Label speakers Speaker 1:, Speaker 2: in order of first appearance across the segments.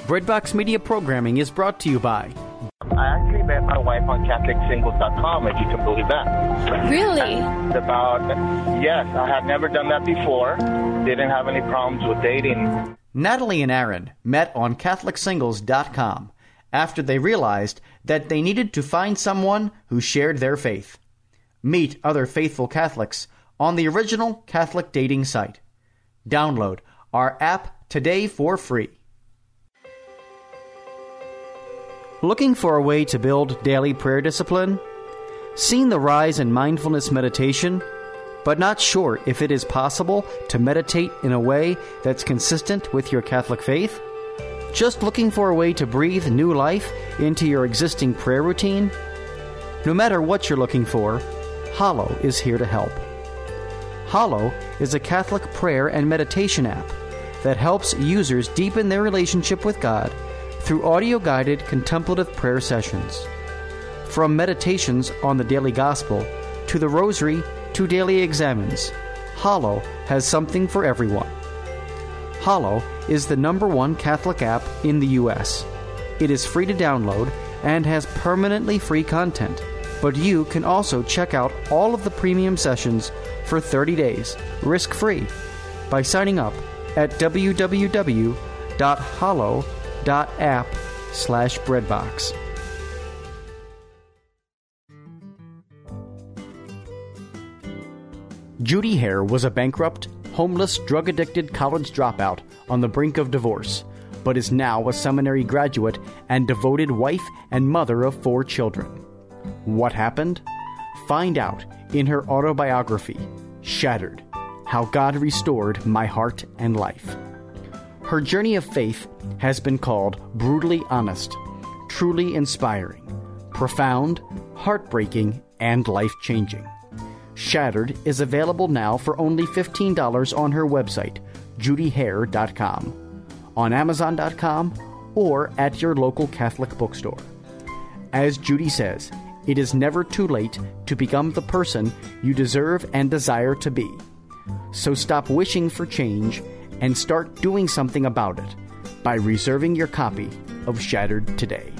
Speaker 1: Breadbox Media programming is brought to you by...
Speaker 2: I actually met my wife on CatholicSingles.com, if you can believe that.
Speaker 3: Really?
Speaker 2: Yes, I had never done that before. Didn't have any problems with dating.
Speaker 1: Natalie and Aaron met on CatholicSingles.com after they realized that they needed to find someone who shared their faith. Meet other faithful Catholics on the original Catholic dating site. Download our app today for free. Looking for a way to build daily prayer discipline? Seen the rise in mindfulness meditation, but not sure if it is possible to meditate in a way that's consistent with your Catholic faith? Just looking for a way to breathe new life into your existing prayer routine? No matter what you're looking for, Hallow is here to help. Hallow is a Catholic prayer and meditation app that helps users deepen their relationship with God through audio-guided contemplative prayer sessions. From meditations on the daily gospel to the rosary to daily examens, Hallow has something for everyone. Hallow is the #1 Catholic app in the U.S. It is free to download and has permanently free content, but you can also check out all of the premium sessions for 30 days, risk-free, by signing up at www.hallow.app/breadbox. Judy Hare was a bankrupt, homeless, drug-addicted college dropout on the brink of divorce, but is now a seminary graduate and devoted wife and mother of 4 children. What happened? Find out in her autobiography, Shattered: How God Restored My Heart and Life. Her journey of faith has been called brutally honest, truly inspiring, profound, heartbreaking, and life-changing. Shattered is available now for only $15 on her website, judyhare.com, on Amazon.com, or at your local Catholic bookstore. As Judy says, it is never too late to become the person you deserve and desire to be. So stop wishing for change and start doing something about it by reserving your copy of Shattered today.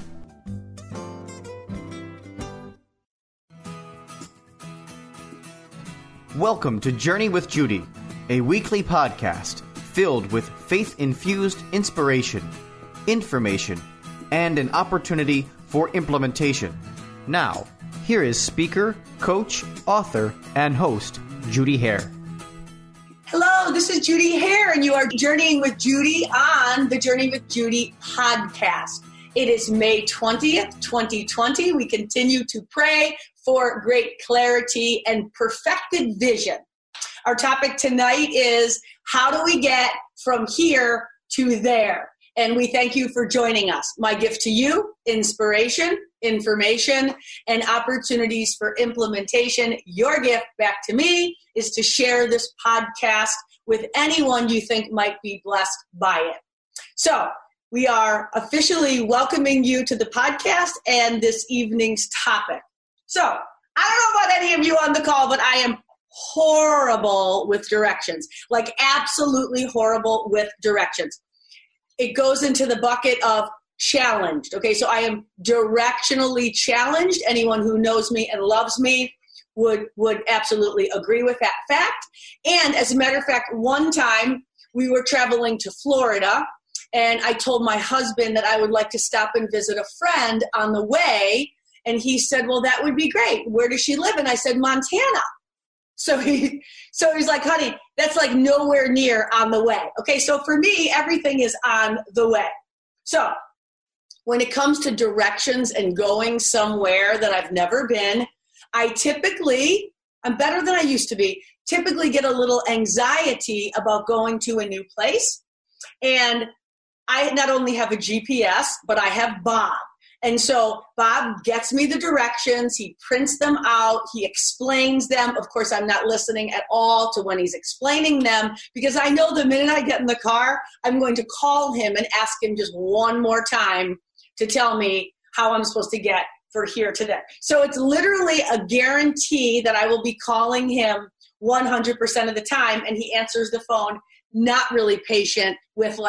Speaker 1: Welcome to Journey with Judy, a weekly podcast filled with faith-infused inspiration, information, and an opportunity for implementation. Now, here is speaker, coach, author, and host, Judy Hare.
Speaker 4: Hello, this is Judy Hare, and you are journeying with Judy on the Journey with Judy podcast. It is May 20th, 2020. We continue to pray for great clarity and perfected vision. Our topic tonight is, how do we get from here to there? And we thank you for joining us. My gift to you, inspiration, information, and opportunities for implementation. Your gift back to me is to share this podcast with anyone you think might be blessed by it. So we are officially welcoming you to the podcast and this evening's topic. So I don't know about any of you on the call, but I am horrible with directions, like absolutely horrible with directions. It goes into the bucket of challenged. Okay, so I am directionally challenged. Anyone who knows me and loves me would absolutely agree with that fact. And as a matter of fact, one time we were traveling to Florida, and I told my husband that I would like to stop and visit a friend on the way. And he said, well, that would be great. Where does she live? And I said, Montana. So he's like, honey, that's like nowhere near on the way. Okay, so for me, everything is on the way. So when it comes to directions and going somewhere that I've never been, I'm better than I used to be, typically get a little anxiety about going to a new place. And I not only have a GPS, but I have Bob. And so Bob gets me the directions, he prints them out, he explains them. Of course, I'm not listening at all to when he's explaining them, because I know the minute I get in the car, I'm going to call him and ask him just one more time to tell me how I'm supposed to get for here to there. So it's literally a guarantee that I will be calling him 100% of the time, and he answers the phone, not really patient, with like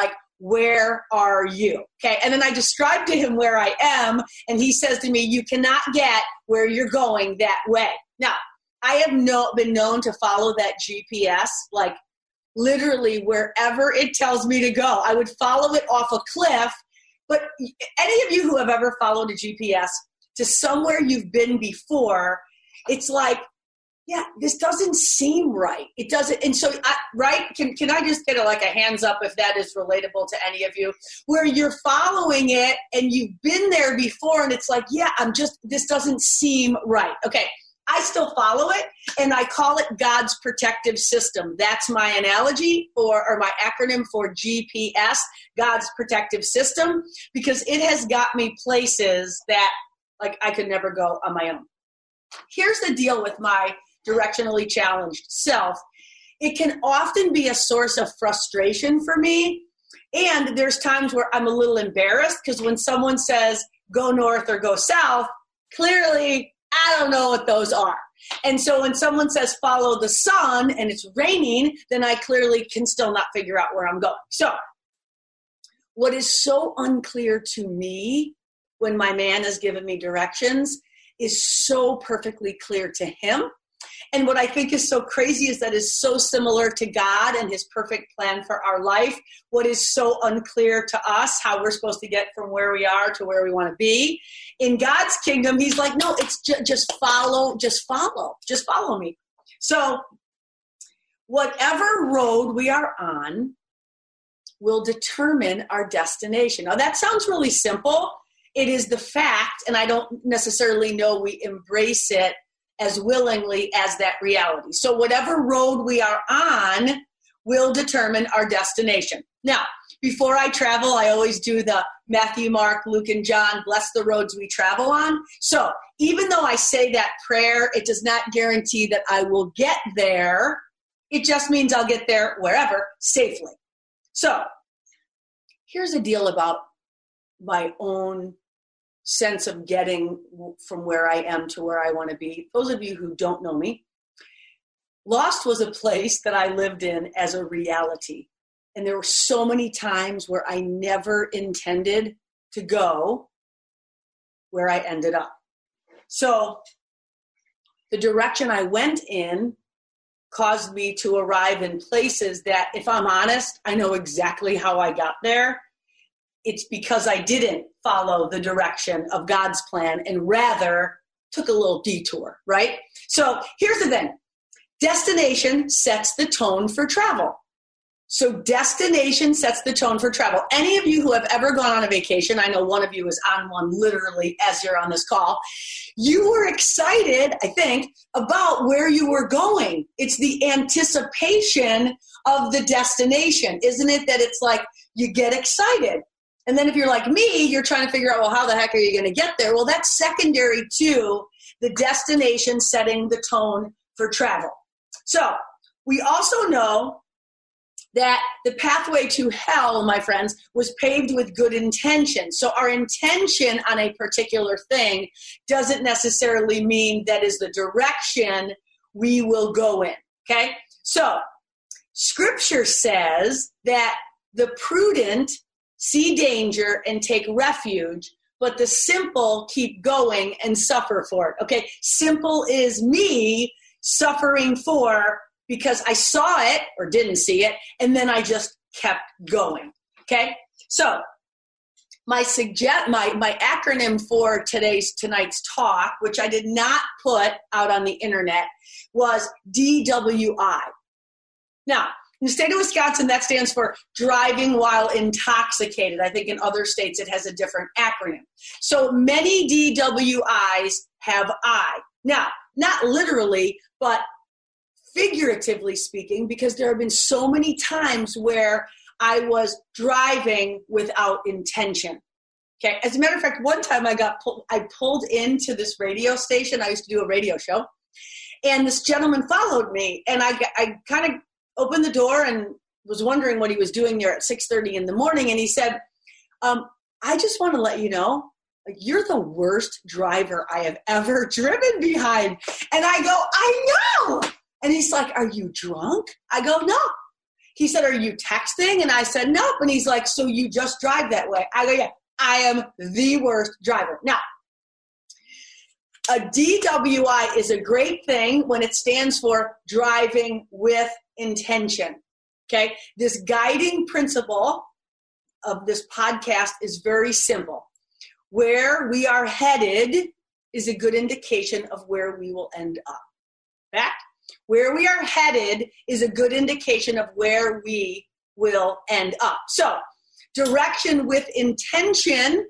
Speaker 4: where are you? Okay. And then I describe to him where I am, and he says to me, you cannot get where you're going that way. Now, I have been known to follow that GPS, like literally wherever it tells me to go. I would follow it off a cliff. But any of you who have ever followed a GPS to somewhere you've been before, it's like, yeah, this doesn't seem right. It doesn't. And so, right? Can I just get a hands up if that is relatable to any of you, where you're following it and you've been there before and it's like, yeah, this doesn't seem right. Okay. I still follow it, and I call it God's protective system. That's my analogy or my acronym for GPS, God's protective system, because it has got me places that I could never go on my own. Here's the deal with my directionally challenged self. It can often be a source of frustration for me, and there's times where I'm a little embarrassed because when someone says go north or go south, clearly I don't know what those are. And so when someone says follow the sun and it's raining, then I clearly can still not figure out where I'm going. So what is so unclear to me when my man has given me directions is so perfectly clear to him. And what I think is so crazy is that is so similar to God and his perfect plan for our life. What is so unclear to us, how we're supposed to get from where we are to where we want to be. In God's kingdom, he's like, no, it's just follow me. So whatever road we are on will determine our destination. Now that sounds really simple. It is the fact, and I don't necessarily know we embrace it as willingly as that reality. So whatever road we are on will determine our destination. Now, before I travel, I always do the Matthew, Mark, Luke, and John, bless the roads we travel on. So even though I say that prayer, it does not guarantee that I will get there. It just means I'll get there wherever safely. So here's the deal about my own sense of getting from where I am to where I want to be. Those of you who don't know me, Lost was a place that I lived in as a reality. And there were so many times where I never intended to go where I ended up. So the direction I went in caused me to arrive in places that, if I'm honest, I know exactly how I got there. It's because I didn't follow the direction of God's plan and rather took a little detour, right? So here's the thing. Destination sets the tone for travel. So destination sets the tone for travel. Any of you who have ever gone on a vacation, I know one of you is on one literally as you're on this call, you were excited, I think, about where you were going. It's the anticipation of the destination, isn't it? That it's like you get excited. And then if you're like me, you're trying to figure out, well, how the heck are you going to get there? Well, that's secondary to the destination setting the tone for travel. So we also know that the pathway to hell, my friends, was paved with good intention. So our intention on a particular thing doesn't necessarily mean that is the direction we will go in, okay? So Scripture says that the prudent see danger and take refuge, but the simple keep going and suffer for it, okay? Simple is me suffering for because I saw it or didn't see it, and then I just kept going, okay? So my acronym for tonight's talk, which I did not put out on the internet, was DWI. Now, in the state of Wisconsin, that stands for driving while intoxicated. I think in other states it has a different acronym. So many DWIs have I. Now, not literally, but figuratively speaking, because there have been so many times where I was driving without intention. Okay. As a matter of fact, one time I pulled into this radio station. I used to do a radio show, and this gentleman followed me, and I kind of opened the door and was wondering what he was doing there at 6:30 in the morning. And he said, I just want to let you know, you're the worst driver I have ever driven behind. And I go, I know. And he's like, are you drunk? I go, no. He said, are you texting? And I said, nope. And he's like, so you just drive that way? I go, yeah, I am the worst driver. Now, a DWI is a great thing when it stands for driving with intention. Okay. This guiding principle of this podcast is very simple. Where we are headed is a good indication of where we will end up. Fact? Where we are headed is a good indication of where we will end up. So, direction with intention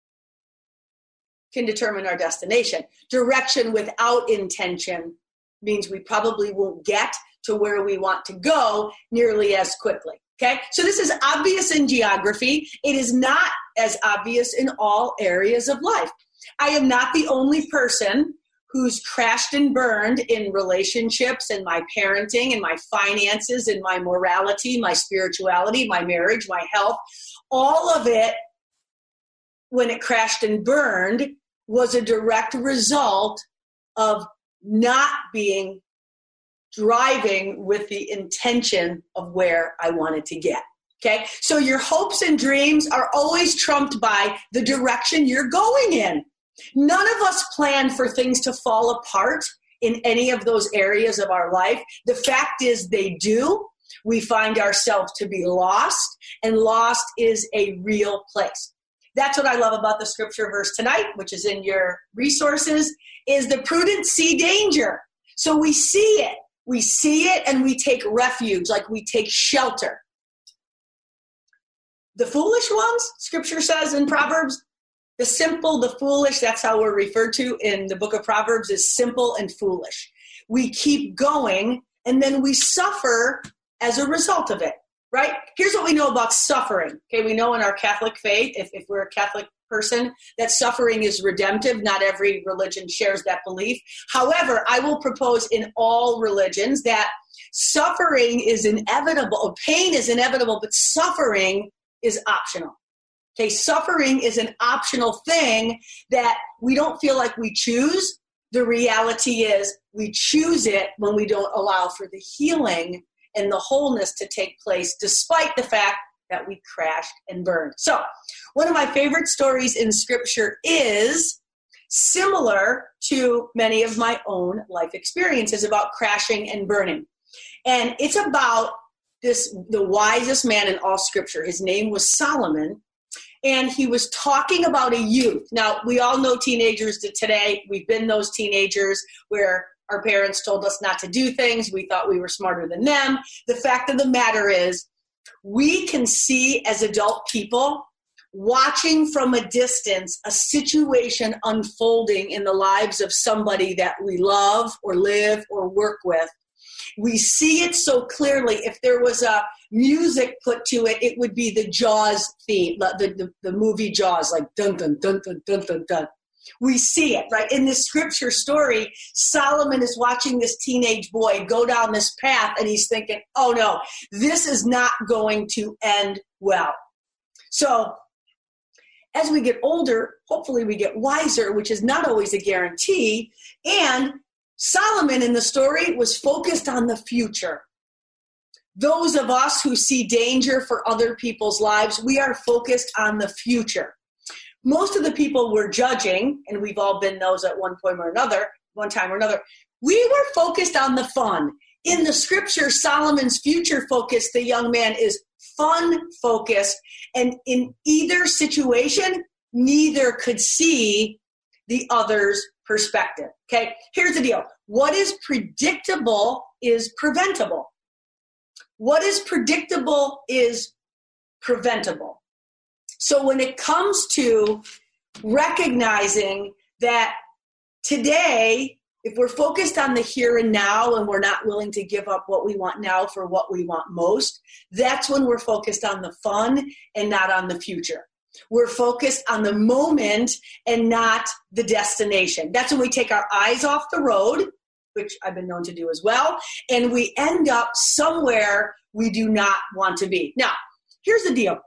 Speaker 4: can determine our destination. Direction without intention means we probably won't get to where we want to go nearly as quickly. Okay, so this is obvious in geography. It is not as obvious in all areas of life. I am not the only person who's crashed and burned in relationships and my parenting and my finances and my morality, my spirituality, my marriage, my health. All of it, when it crashed and burned, was a direct result of not driving with the intention of where I wanted to get. Okay, so your hopes and dreams are always trumped by the direction you're going in. None of us plan for things to fall apart in any of those areas of our life. The fact is they do. We find ourselves to be lost, and lost is a real place. That's what I love about the scripture verse tonight, which is in your resources, is the prudent see danger. So we see it. We see it and we take refuge, like we take shelter. The foolish ones, scripture says in Proverbs, the simple, the foolish, that's how we're referred to in the book of Proverbs, is simple and foolish. We keep going and then we suffer as a result of it, right? Here's what we know about suffering. Okay, we know in our Catholic faith, if we're a Catholic person, that suffering is redemptive. Not every religion shares that belief. However, I will propose in all religions that suffering is inevitable, pain is inevitable, but suffering is optional. Okay, suffering is an optional thing that we don't feel like we choose. The reality is we choose it when we don't allow for the healing and the wholeness to take place, despite the fact that we crashed and burned. So one of my favorite stories in scripture is similar to many of my own life experiences about crashing and burning. And it's about the wisest man in all scripture. His name was Solomon. And he was talking about a youth. Now, we all know teenagers today. We've been those teenagers where our parents told us not to do things. We thought we were smarter than them. The fact of the matter is, we can see as adult people, watching from a distance, a situation unfolding in the lives of somebody that we love or live or work with. We see it so clearly. If there was a music put to it, it would be the Jaws theme, the movie Jaws, like dun, dun, dun, dun, dun, dun, dun. We see it, right? In this scripture story, Solomon is watching this teenage boy go down this path, and he's thinking, oh no, this is not going to end well. So as we get older, hopefully we get wiser, which is not always a guarantee. And Solomon in the story was focused on the future. Those of us who see danger for other people's lives, we are focused on the future. Most of the people we're judging, and we've all been those at one time or another, we were focused on the fun. In the scripture, Solomon's future focus, the young man, is fun focused. And in either situation, neither could see the other's perspective. Okay, here's the deal. What is predictable is preventable. What is predictable is preventable. So when it comes to recognizing that today, if we're focused on the here and now and we're not willing to give up what we want now for what we want most, that's when we're focused on the fun and not on the future. We're focused on the moment and not the destination. That's when we take our eyes off the road, which I've been known to do as well, and we end up somewhere we do not want to be. Now, here's the deal.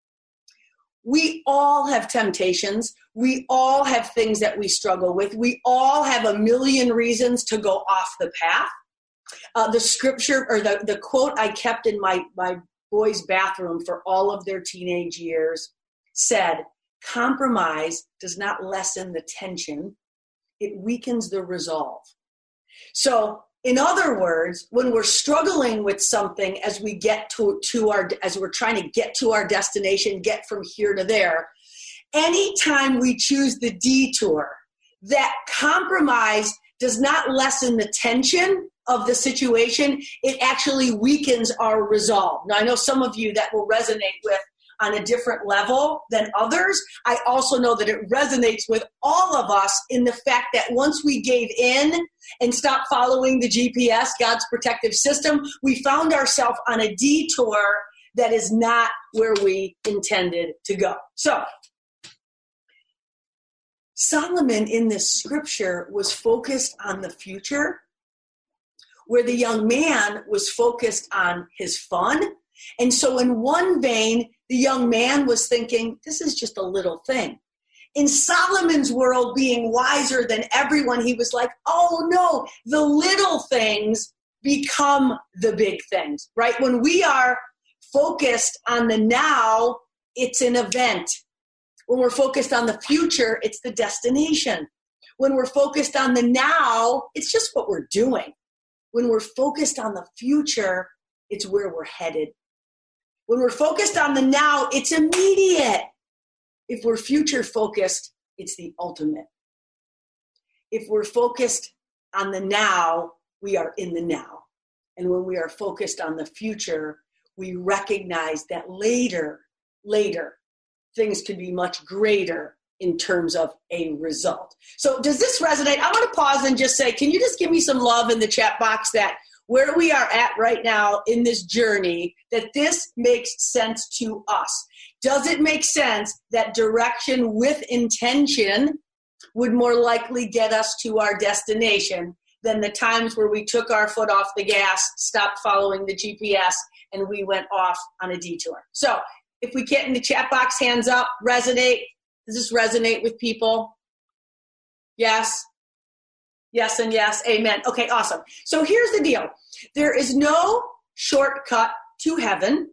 Speaker 4: We all have temptations. We all have things that we struggle with. We all have a million reasons to go off the path. The scripture or the quote I kept in my boys' bathroom for all of their teenage years said, compromise does not lessen the tension, it weakens the resolve. So in other words, when we're struggling with something as we get as we're trying to get to our destination, get from here to there, anytime we choose the detour, that compromise does not lessen the tension of the situation, it actually weakens our resolve. Now, I know some of you that will resonate with on a different level than others. I also know that it resonates with all of us in the fact that once we gave in and stopped following the GPS, God's protective system, we found ourselves on a detour that is not where we intended to go. So, Solomon in this scripture was focused on the future, where the young man was focused on his fun. And so in one vein, the young man was thinking, this is just a little thing. In Solomon's world, being wiser than everyone, he was like, oh no, the little things become the big things, right? When we are focused on the now, it's an event. When we're focused on the future, it's the destination. When we're focused on the now, it's just what we're doing. When we're focused on the future, it's where we're headed. When we're focused on the now, it's immediate. If we're future focused, it's the ultimate. If we're focused on the now, we are in the now. And when we are focused on the future, we recognize that later, things could be much greater in terms of a result. So does this resonate? I want to pause and just say, can you just give me some love in the chat box that where we are at right now in this journey, that this makes sense to us? Does it make sense that direction with intention would more likely get us to our destination than the times where we took our foot off the gas, stopped following the GPS, and we went off on a detour? So if we get in the chat box, hands up, resonate. Does this resonate with people? Yes? Yes and yes. Amen. Okay, awesome. So here's the deal. There is no shortcut to heaven.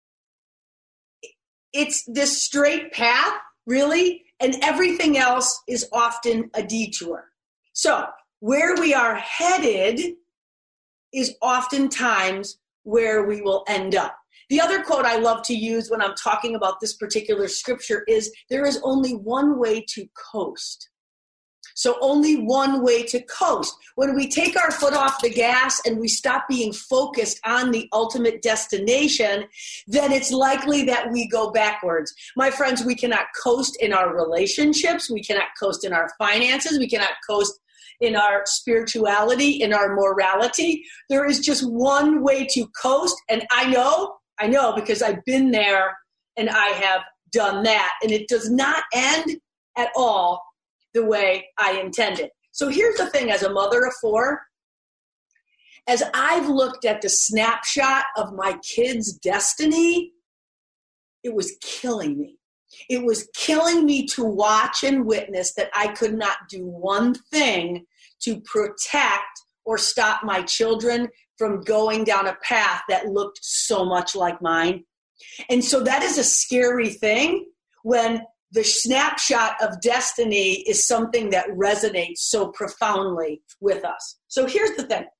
Speaker 4: It's this straight path, really, and everything else is often a detour. So where we are headed is oftentimes where we will end up. The other quote I love to use when I'm talking about this particular scripture is, there is only one way to coast. So only one way to coast. When we take our foot off the gas and we stop being focused on the ultimate destination, then it's likely that we go backwards. My friends, we cannot coast in our relationships. We cannot coast in our finances. We cannot coast in our spirituality, in our morality. There is just one way to coast. And I know because I've been there and I have done that. And it does not end at all the way I intended. So here's the thing, as a mother of 4, as I've looked at the snapshot of my kids' destiny, it was killing me. It was killing me to watch and witness that I could not do one thing to protect or stop my children from going down a path that looked so much like mine. And so that is a scary thing when the snapshot of destiny is something that resonates so profoundly with us. So here's the thing.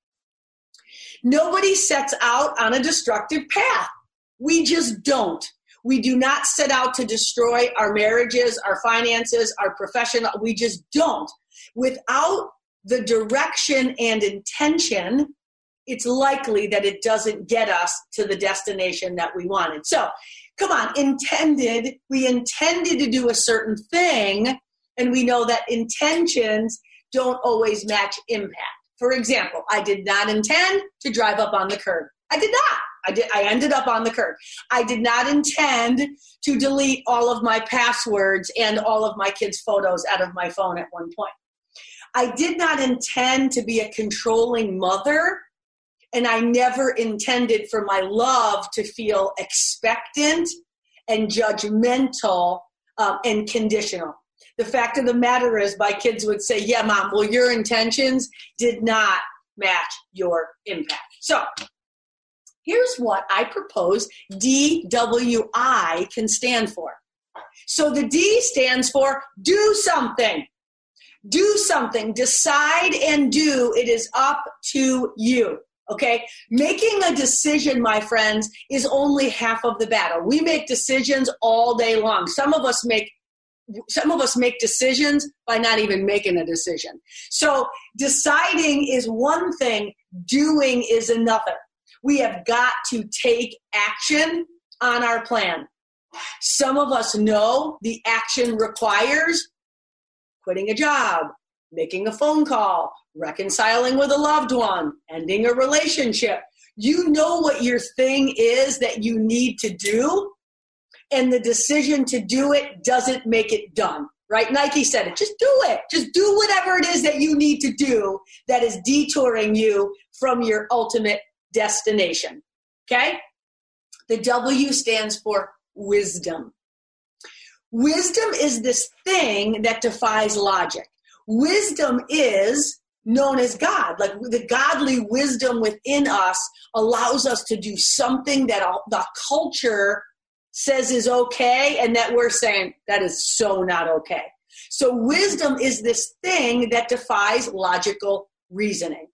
Speaker 4: Nobody sets out on a destructive path. We just don't. We do not set out to destroy our marriages, our finances, our profession. We just don't. Without the direction and intention, it's likely that it doesn't get us to the destination that we wanted. So, come on, we intended to do a certain thing, and we know that intentions don't always match impact. For example, I did not intend to drive up on the curb. I did not. I ended up on the curb. I did not intend to delete all of my passwords and all of my kids' photos out of my phone at one point. I did not intend to be a controlling mother, and I never intended for my love to feel expectant and judgmental and conditional. The fact of the matter is, my kids would say, yeah, Mom, well, your intentions did not match your impact. So here's what I propose DWI can stand for. So the D stands for do something. Do something. Decide and do. It is up to you. Okay? Making a decision, my friends, is only half of the battle. We make decisions all day long. Some of us make decisions by not even making a decision. So deciding is one thing, doing is another. We have got to take action on our plan. Some of us know the action requires quitting a job, making a phone call, reconciling with a loved one, ending a relationship. You know what your thing is that you need to do, and the decision to do it doesn't make it done, right? Nike said it. Just do it. Just do whatever it is that you need to do that is detouring you from your ultimate destination, okay? The W stands for wisdom. Wisdom is this thing that defies logic. Wisdom is known as God. Like the godly wisdom within us allows us to do something that the culture says is okay and that we're saying that is so not okay. So wisdom is this thing that defies logical reasoning.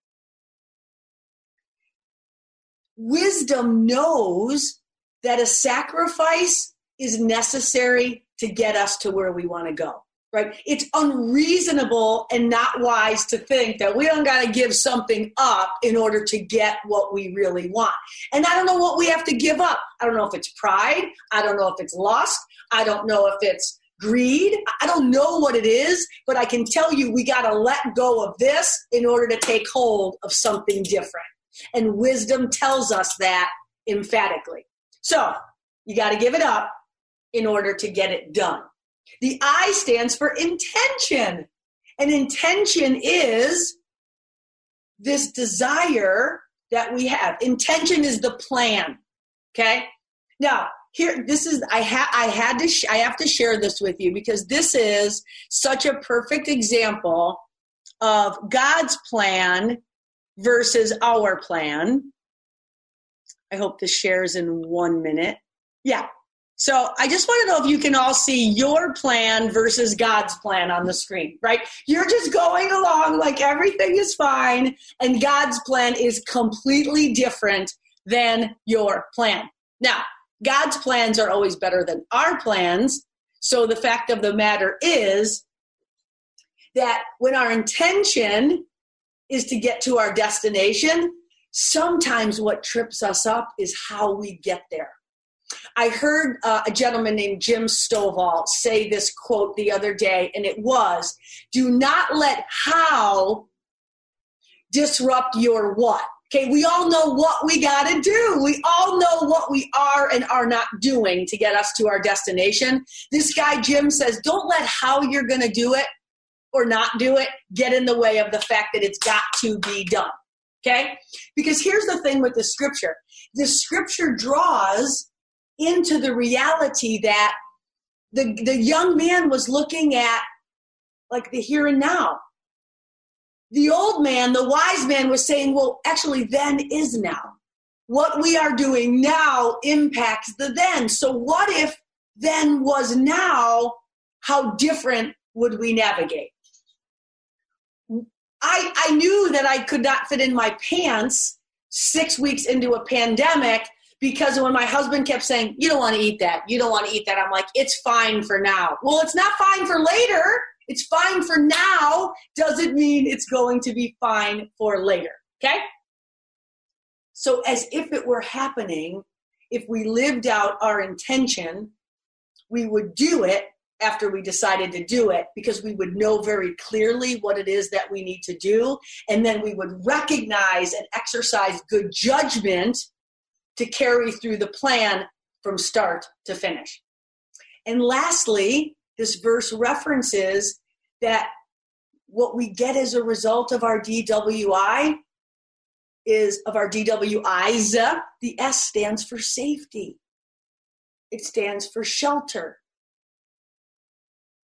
Speaker 4: Wisdom knows that a sacrifice is necessary to get us to where we want to go, right? It's unreasonable and not wise to think that we don't got to give something up in order to get what we really want. And I don't know what we have to give up. I don't know if it's pride. I don't know if it's lust. I don't know if it's greed. I don't know what it is, but I can tell you we got to let go of this in order to take hold of something different. And wisdom tells us that emphatically. So you got to give it up in order to get it done. The I stands for intention. And intention is this desire that we have. Intention is the plan. Okay? Now, here, this is, I have to share this with you because this is such a perfect example of God's plan versus our plan. I hope this shares in 1 minute. Yeah. So I just want to know if you can all see your plan versus God's plan on the screen, right? You're just going along like everything is fine, and God's plan is completely different than your plan. Now, God's plans are always better than our plans. So the fact of the matter is that when our intention is to get to our destination, sometimes what trips us up is how we get there. I heard a gentleman named Jim Stovall say this quote the other day, and it was, do not let how disrupt your what. Okay, we all know what we got to do. We all know what we are and are not doing to get us to our destination. This guy, Jim, says, don't let how you're going to do it or not do it get in the way of the fact that it's got to be done. Okay? Because here's the thing with the scripture. The scripture draws into the reality that the young man was looking at like the here and now. The old man, the wise man, was saying, well, actually, then is now. What we are doing now impacts the then. So what if then was now? How different would we navigate? I knew that I could not fit in my pants 6 weeks into a pandemic because when my husband kept saying, you don't want to eat that, you don't want to eat that, I'm like, it's fine for now. Well, it's not fine for later. It's fine for now doesn't mean it's going to be fine for later, okay? So as if it were happening, if we lived out our intention, we would do it after we decided to do it because we would know very clearly what it is that we need to do, and then we would recognize and exercise good judgment to carry through the plan from start to finish. And lastly, this verse references that what we get as a result of our DWI is, of our DWIs, the S stands for safety. It stands for shelter.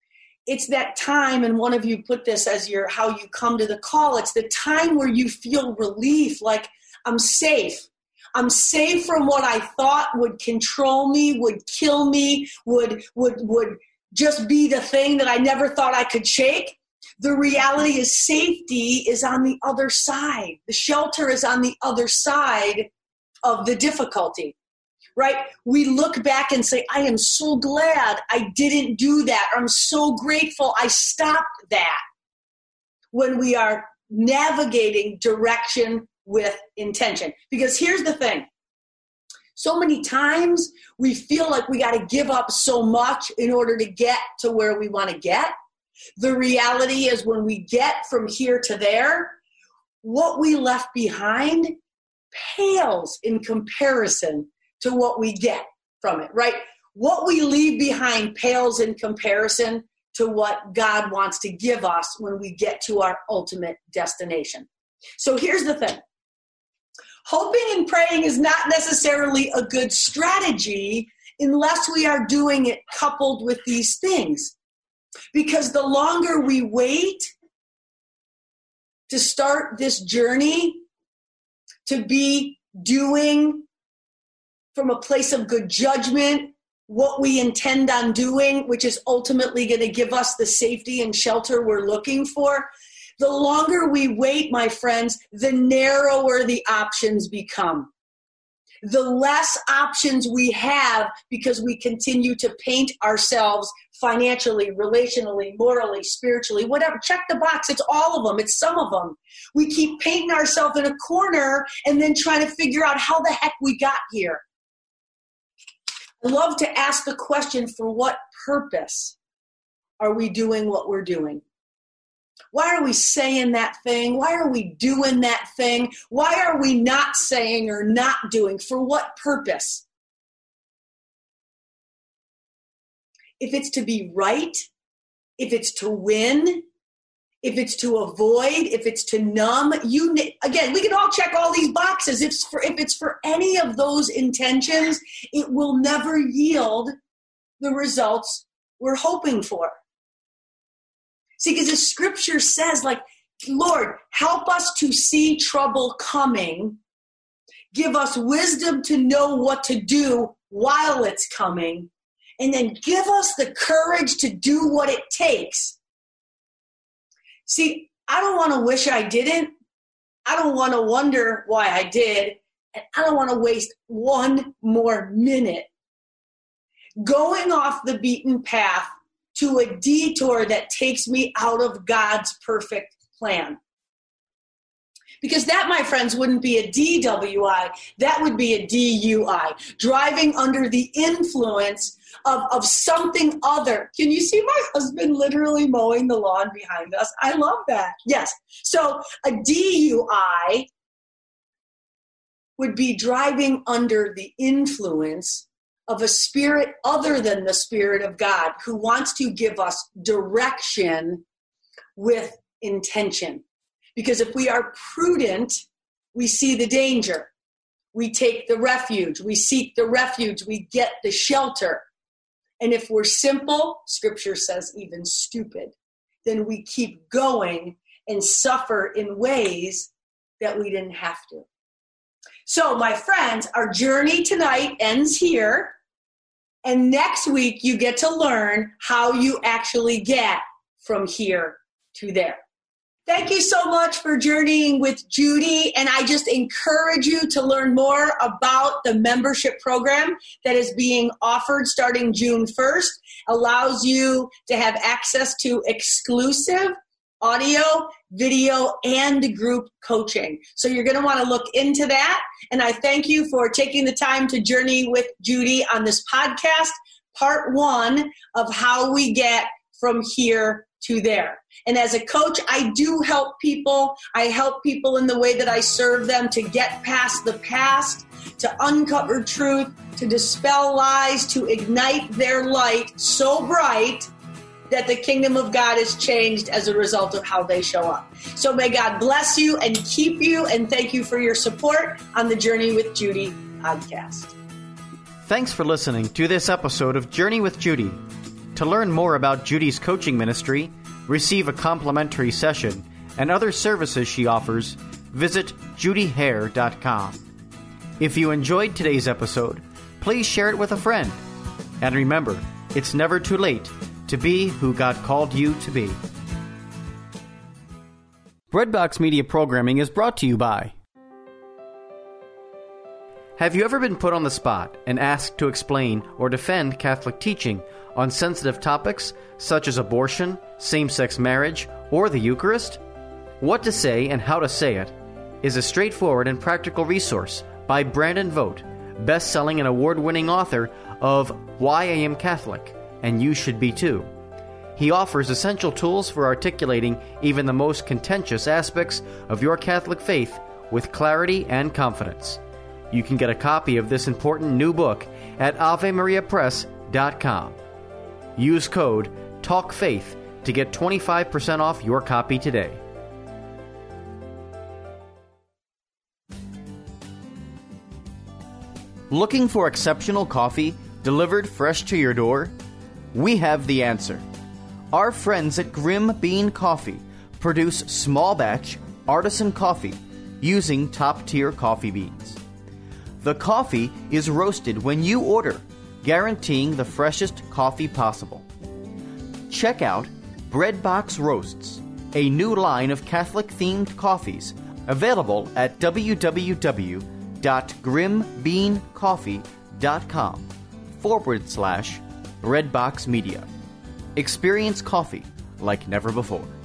Speaker 4: it's that time, and one of you put this as how you come to the call. It's the time where you feel relief, like I'm safe. I'm safe from what I thought would control me, would kill me, would just be the thing that I never thought I could shake. The reality is safety is on the other side. The shelter is on the other side of the difficulty, right? We look back and say, I am so glad I didn't do that. I'm so grateful I stopped that, when we are navigating direction with intention. Because here's the thing. So many times we feel like we got to give up so much in order to get to where we want to get. The reality is when we get from here to there, what we left behind pales in comparison to what we get from it, right? What we leave behind pales in comparison to what God wants to give us when we get to our ultimate destination. So here's the thing. Hoping and praying is not necessarily a good strategy unless we are doing it coupled with these things. Because the longer we wait to start this journey, to be doing from a place of good judgment what we intend on doing, which is ultimately going to give us the safety and shelter we're looking for, the longer we wait, my friends, the narrower the options become. The less options we have because we continue to paint ourselves financially, relationally, morally, spiritually, whatever. Check the box. It's all of them. It's some of them. We keep painting ourselves in a corner and then trying to figure out how the heck we got here. I love to ask the question, for what purpose are we doing what we're doing? Why are we saying that thing? Why are we doing that thing? Why are we not saying or not doing? For what purpose? If it's to be right, if it's to win, if it's to avoid, if it's to numb, again, we can all check all these boxes. If it's for any of those intentions, it will never yield the results we're hoping for. See, because the scripture says, like, Lord, help us to see trouble coming. Give us wisdom to know what to do while it's coming. And then give us the courage to do what it takes. See, I don't want to wish I didn't. I don't want to wonder why I did. And I don't want to waste one more minute going off the beaten path to a detour that takes me out of God's perfect plan. Because that, my friends, wouldn't be a DWI. That would be a DUI. Driving under the influence of something other. Can you see my husband literally mowing the lawn behind us? I love that. Yes. So a DUI would be driving under the influence of a spirit other than the Spirit of God, who wants to give us direction with intention. Because if we are prudent, we see the danger. We take the refuge. We seek the refuge. We get the shelter. And if we're simple, Scripture says even stupid, then we keep going and suffer in ways that we didn't have to. So, my friends, our journey tonight ends here. And next week, you get to learn how you actually get from here to there. Thank you so much for journeying with Judy. And I just encourage you to learn more about the membership program that is being offered starting June 1st. Allows you to have access to exclusive audio, video, and group coaching. So you're going to want to look into that. And I thank you for taking the time to journey with Judy on this podcast, part 1 of how we get from here to there. And as a coach, I do help people. I help people in the way that I serve them to get past the past, to uncover truth, to dispel lies, to ignite their light so bright that the kingdom of God is changed as a result of how they show up. So may God bless you and keep you, and thank you for your support on the Journey with Judy podcast.
Speaker 1: Thanks for listening to this episode of Journey with Judy. To learn more about Judy's coaching ministry, receive a complimentary session, and other services she offers, visit judyhare.com. If you enjoyed today's episode, please share it with a friend. And remember, it's never too late to be who God called you to be. Breadbox Media Programming is brought to you by... Have you ever been put on the spot and asked to explain or defend Catholic teaching on sensitive topics such as abortion, same-sex marriage, or the Eucharist? What to Say and How to Say It is a straightforward and practical resource by Brandon Vogt, best-selling and award-winning author of Why I Am Catholic, and You Should Be Too. He offers essential tools for articulating even the most contentious aspects of your Catholic faith with clarity and confidence. You can get a copy of this important new book at AveMariaPress.com. Use code TALKFAITH to get 25% off your copy today. Looking for exceptional coffee delivered fresh to your door? We have the answer. Our friends at Grim Bean Coffee produce small batch artisan coffee using top-tier coffee beans. The coffee is roasted when you order, guaranteeing the freshest coffee possible. Check out Breadbox Roasts, a new line of Catholic-themed coffees available at www.grimbeancoffee.com/Breadbox Media. Experience coffee like never before.